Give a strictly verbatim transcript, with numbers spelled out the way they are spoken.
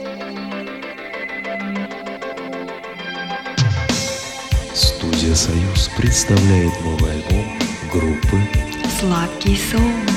Студия «Союз» представляет новый альбом группы Sladký Soul.